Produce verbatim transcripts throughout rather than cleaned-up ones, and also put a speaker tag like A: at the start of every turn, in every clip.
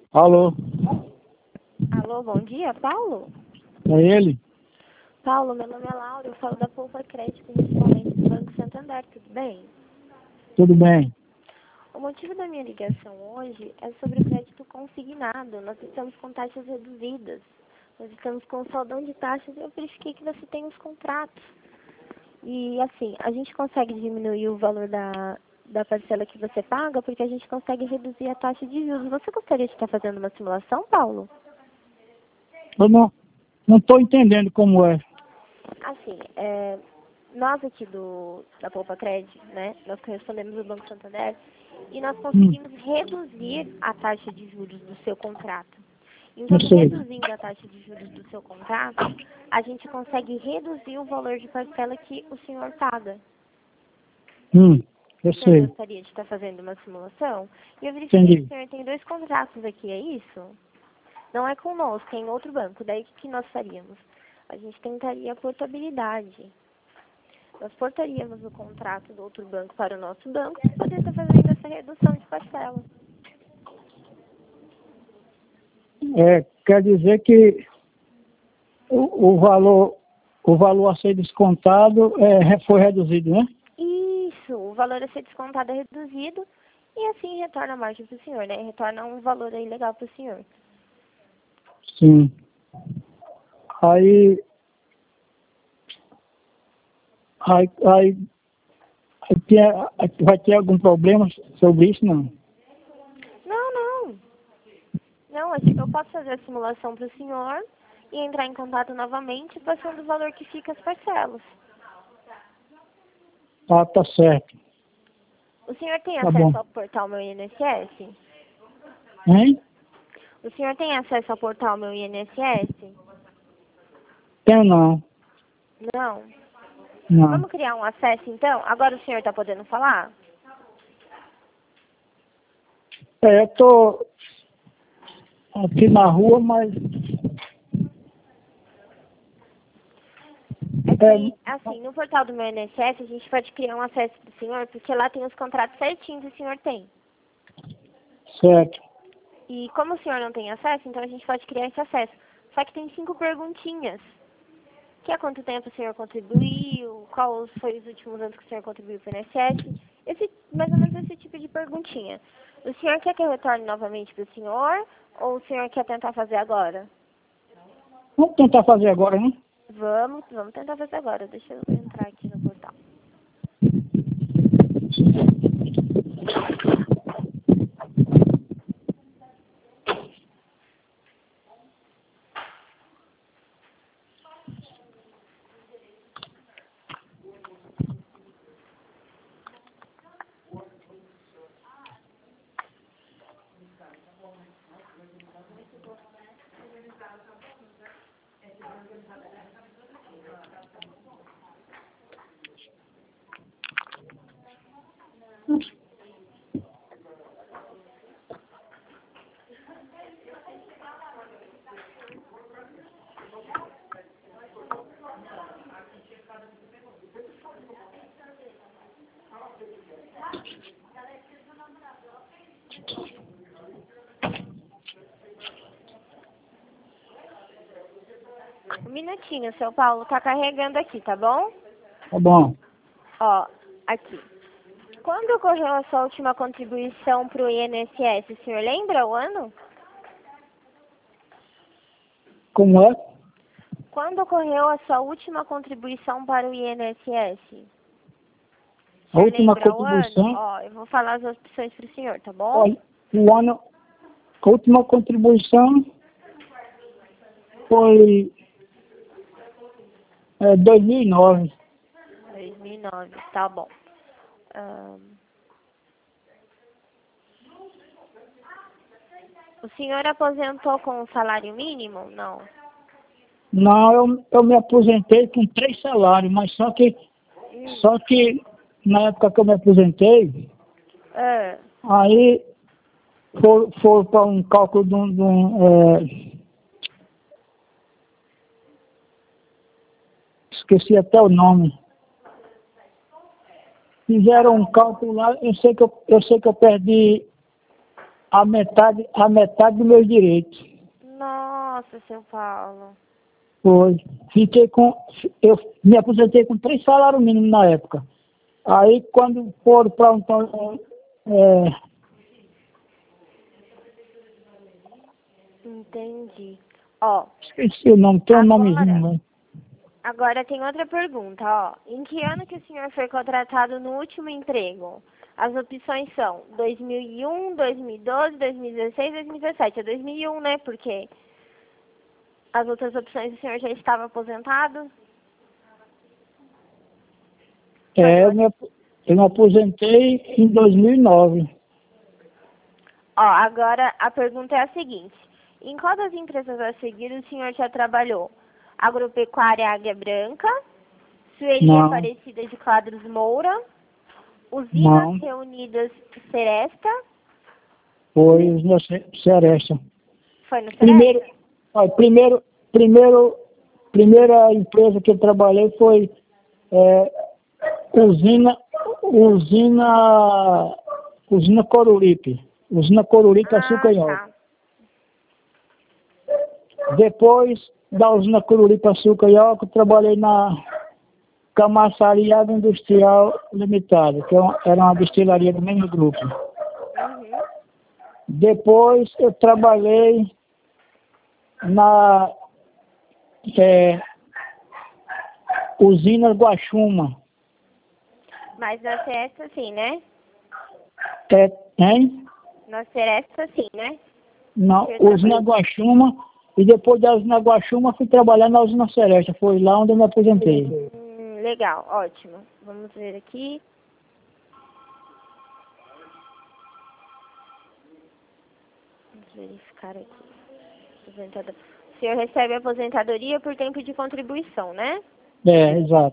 A: Alô,
B: Alô, bom dia, Paulo?
A: é ele?
B: Paulo, meu nome é Laura, eu falo da Poupa Crédito Inicialmente do Banco Santander, tudo bem?
A: Tudo bem?
B: O motivo da minha ligação hoje é sobre o crédito consignado. Nós estamos com taxas reduzidas. Nós estamos com saldão de taxas e eu verifiquei que você tem os contratos. E assim, a gente consegue diminuir o valor da, da parcela que você paga porque a gente consegue reduzir a taxa de juros. Você gostaria de estar fazendo uma simulação, Paulo?
A: Eu não não estou entendendo como é.
B: Assim, é, nós aqui do, da Poupa Crédito, né, nós correspondemos ao Banco Santander e nós
A: Hum,
B: conseguimos reduzir a taxa de juros do seu contrato. Então,
A: eu sei.
B: reduzindo a taxa de juros do seu contrato, a gente consegue reduzir o valor de parcela que o senhor paga.
A: Hum, eu
B: O senhor
A: sei.
B: gostaria de estar fazendo uma simulação? E eu verifiquei que o
A: Entendi.
B: senhor tem dois contratos aqui, é isso? Não é conosco, é em outro banco. Daí o que que nós faríamos? A gente tentaria a portabilidade. Nós portaríamos o contrato do outro banco para o nosso banco para poder estar fazendo essa redução de parcela.
A: É, quer dizer que o, o valor o valor a ser descontado é, foi reduzido, né?
B: Isso, o valor a ser descontado é reduzido e assim retorna a margem para o senhor, né? Retorna um valor aí legal para o senhor.
A: Sim. Aí, aí, aí, aí tem- vai ter algum problema sobre isso, não?
B: Não, não. Não, a gen- eu posso fazer a simulação para o senhor e entrar em contato novamente passando o valor que fica as parcelas.
A: Ah, tá certo.
B: O senhor tem
A: Tá bom.
B: acesso ao portal Meu I N S S?
A: Hein?
B: O senhor tem acesso ao portal Meu I N S S?
A: Tenho não.
B: Não.
A: Não.
B: Vamos criar um acesso então? Agora o senhor está podendo falar?
A: É, eu tô aqui na rua, mas
B: É
A: é,
B: que, assim, no portal do meu I N S S a gente pode criar um acesso do senhor, porque lá tem os contratos certinhos que o senhor tem.
A: certo.
B: E como o senhor não tem acesso, então a gente pode criar esse acesso. Só que tem cinco perguntinhas. Que há quanto tempo o senhor contribuiu? Qual foi os últimos anos que o senhor contribuiu para o I N S S? Esse, mais ou menos esse tipo de perguntinha. O senhor quer que eu retorne novamente para o senhor? Ou o senhor quer tentar fazer agora?
A: Vamos tentar fazer agora, né?
B: Vamos, vamos tentar fazer agora. Deixa eu entrar aqui no portal. Um minutinho, seu Paulo. Tá carregando aqui, tá bom?
A: Tá bom.
B: Ó, aqui. Quando ocorreu a sua última contribuição para o I N S S? O senhor lembra o ano?
A: Como é?
B: Quando ocorreu a sua última contribuição para o I N S S? O
A: A
B: senhor
A: última
B: lembra o ano?
A: contribuição,
B: Ó, eu vou falar as opções para o senhor, tá bom?
A: olha, o ano, a última contribuição foi é, dois mil e nove.
B: dois mil e nove, tá bom. Ahn, o senhor aposentou com o salário mínimo? Não.
A: Não, eu, eu me aposentei com três salários, mas só que,
B: Hum.
A: só que na época que eu me aposentei,
B: Ah,
A: aí foi, foi para um cálculo de um, de um, é, esqueci até o nome. Fizeram um cálculo lá, eu sei que eu, eu sei que eu perdi a metade, a metade dos meus direitos.
B: Nossa, seu Paulo.
A: Foi. Fiquei com. Eu me aposentei com três salários mínimos na época. Aí quando foram para um. É,
B: Entendi. Ó,
A: esqueci o nome, tem um
B: agora,
A: nomezinho, né?
B: agora tem outra pergunta, ó. Em que ano que o senhor foi contratado no último emprego? As opções são dois mil e um, dois mil e doze, dois mil e dezesseis, dois mil e dezessete. É dois mil e um, né? Porque as outras opções o senhor já estava aposentado?
A: É, eu me, ap- eu me aposentei em dois mil e nove.
B: Ó, agora a pergunta é a seguinte. Em qual das empresas a seguir o senhor já trabalhou? Agropecuária Águia Branca, Sueli
A: Não,
B: Aparecida de Quadros Moura, Usinas
A: não.
B: Reunidas Seresta,
A: Foi os meus Seresta.
B: foi no
A: Primeiro,
B: Seresta?
A: olha, primeiro, primeiro, primeira empresa que eu trabalhei foi é, usina, usina, usina Coruripe. Usina Coruripe Açúcar
B: Ah,
A: em Álcool.
B: tá.
A: Depois da usina Coruripe Açúcar em Álcool, trabalhei na Camaçaria Agroindustrial Limitada, que é uma- era uma destilaria do mesmo grupo.
B: Uhum.
A: Depois eu trabalhei na é, usina Guaxuma.
B: Mas na Seresta sim, né?
A: É, hein?
B: Na Seresta sim, né?
A: Na
B: Que eu
A: usina
B: trabalhei.
A: Guaxuma. E depois da usina Guaxuma fui trabalhar na usina Seresta. Foi lá onde eu me aposentei.
B: Hum, legal, ótimo. Vamos ver aqui. Vamos verificar aqui. Aposentado- O senhor recebe aposentadoria por tempo de contribuição, né?
A: É, exato.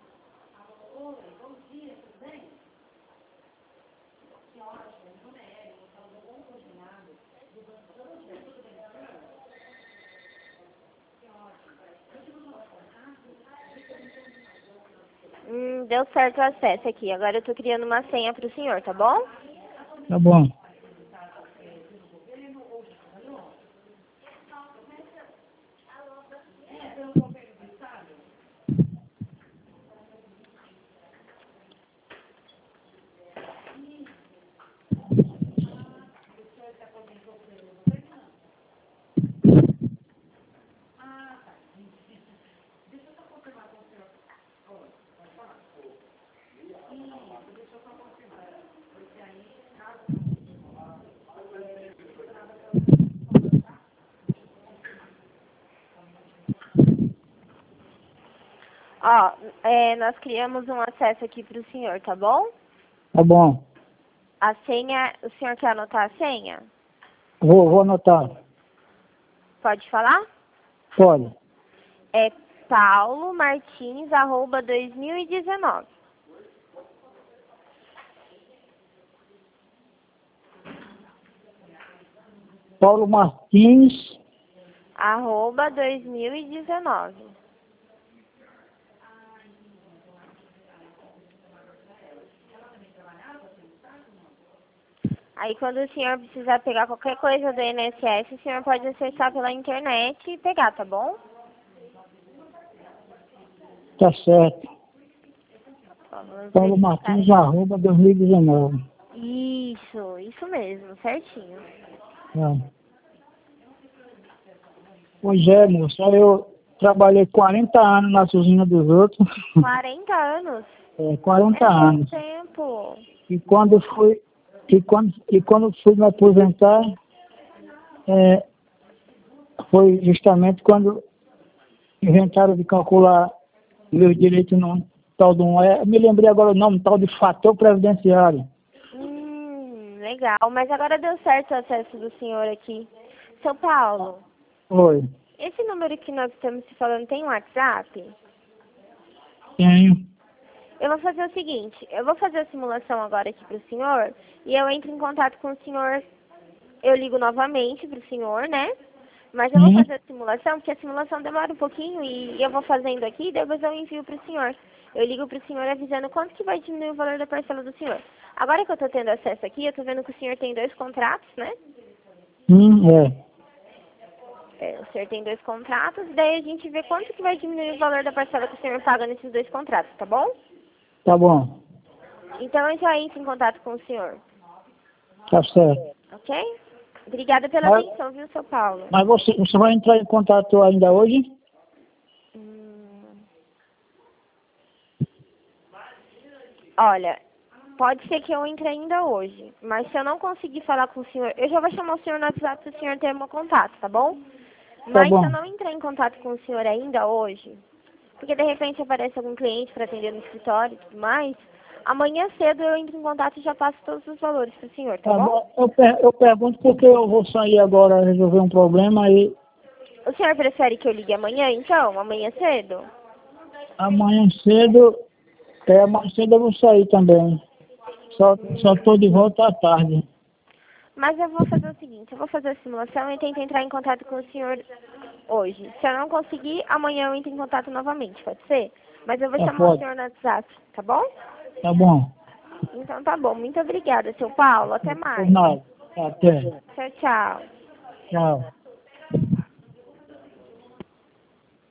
B: Hum, deu certo o acesso aqui. Agora eu tô criando uma senha pro senhor, tá bom?
A: Tá bom.
B: Ó, é, nós criamos um acesso aqui pro senhor, tá bom?
A: Tá bom.
B: A senha, o senhor quer anotar a senha?
A: Vou, vou anotar.
B: Pode falar?
A: Pode.
B: É paulo martins arroba dois mil e dezenove.
A: Paulo Martins.
B: Arroba dois mil e dezenove. Aí quando o senhor precisar pegar qualquer coisa do I N S S, o senhor pode acessar pela internet e pegar, tá bom?
A: Tá certo.
B: Ó, vamos
A: Paulo
B: verificar
A: Martins,
B: aqui.
A: arroba dois mil e dezenove.
B: Isso, isso mesmo, certinho.
A: É. Pois é, moça. Eu trabalhei quarenta anos na usina dos outros.
B: quarenta anos?
A: É, quarenta
B: É muito
A: anos.
B: tempo.
A: E quando fui, e quando, e quando fui me aposentar, é, foi justamente quando inventaram de calcular meus direitos no tal de um, é, eu me lembrei agora o nome, tal de fator previdenciário.
B: Hum, legal. Mas agora deu certo o acesso do senhor aqui. Seu Paulo,
A: Foi.
B: esse número que nós estamos se falando tem um WhatsApp?
A: Tenho.
B: Eu vou fazer o seguinte, eu vou fazer a simulação agora aqui pro senhor e eu entro em contato com o senhor, eu ligo novamente pro senhor, né? Mas eu vou
A: Sim.
B: fazer a simulação, porque a simulação demora um pouquinho e eu vou fazendo aqui e depois eu envio pro senhor. eu ligo para o senhor avisando quanto que vai diminuir o valor da parcela do senhor. Agora que eu estou tendo acesso aqui, eu estou vendo que o senhor tem dois contratos, né?
A: Hum, é.
B: É, o senhor tem dois contratos, daí a gente vê quanto que vai diminuir o valor da parcela que o senhor paga nesses dois contratos, tá bom?
A: Tá bom.
B: Então eu já entro em contato com o senhor,
A: Tá certo.
B: ok? Obrigada pela
A: Mas,
B: atenção, viu, seu Paulo?
A: mas você, você vai entrar em contato ainda hoje?
B: Hum, olha, pode ser que eu entre ainda hoje, mas se eu não conseguir falar com o senhor, eu já vou chamar o senhor no WhatsApp para o senhor ter meu contato, tá bom?
A: Tá
B: Mas
A: bom.
B: se eu não entrar em contato com o senhor ainda hoje, porque de repente aparece algum cliente para atender no escritório e tudo mais, amanhã cedo eu entro em contato e já passo todos os valores para o senhor, tá
A: Tá
B: bom?
A: bom. Eu, per eu pergunto porque eu vou sair agora resolver um problema e
B: O senhor prefere que eu ligue amanhã, então? Amanhã cedo?
A: amanhã cedo, é, amanhã cedo eu vou sair também. Só, só tô de volta à tarde.
B: Mas eu vou fazer o seguinte, eu vou fazer a simulação e tento entrar em contato com o senhor hoje. Se eu não conseguir, amanhã eu entro em contato novamente, pode ser? Mas eu vou
A: Tá,
B: chamar o
A: pode.
B: senhor no WhatsApp, tá bom?
A: Tá bom.
B: Então tá bom. Muito obrigada, seu Paulo. Até
A: Por
B: mais.
A: nada. Até.
B: Tchau, tchau.
A: Tchau.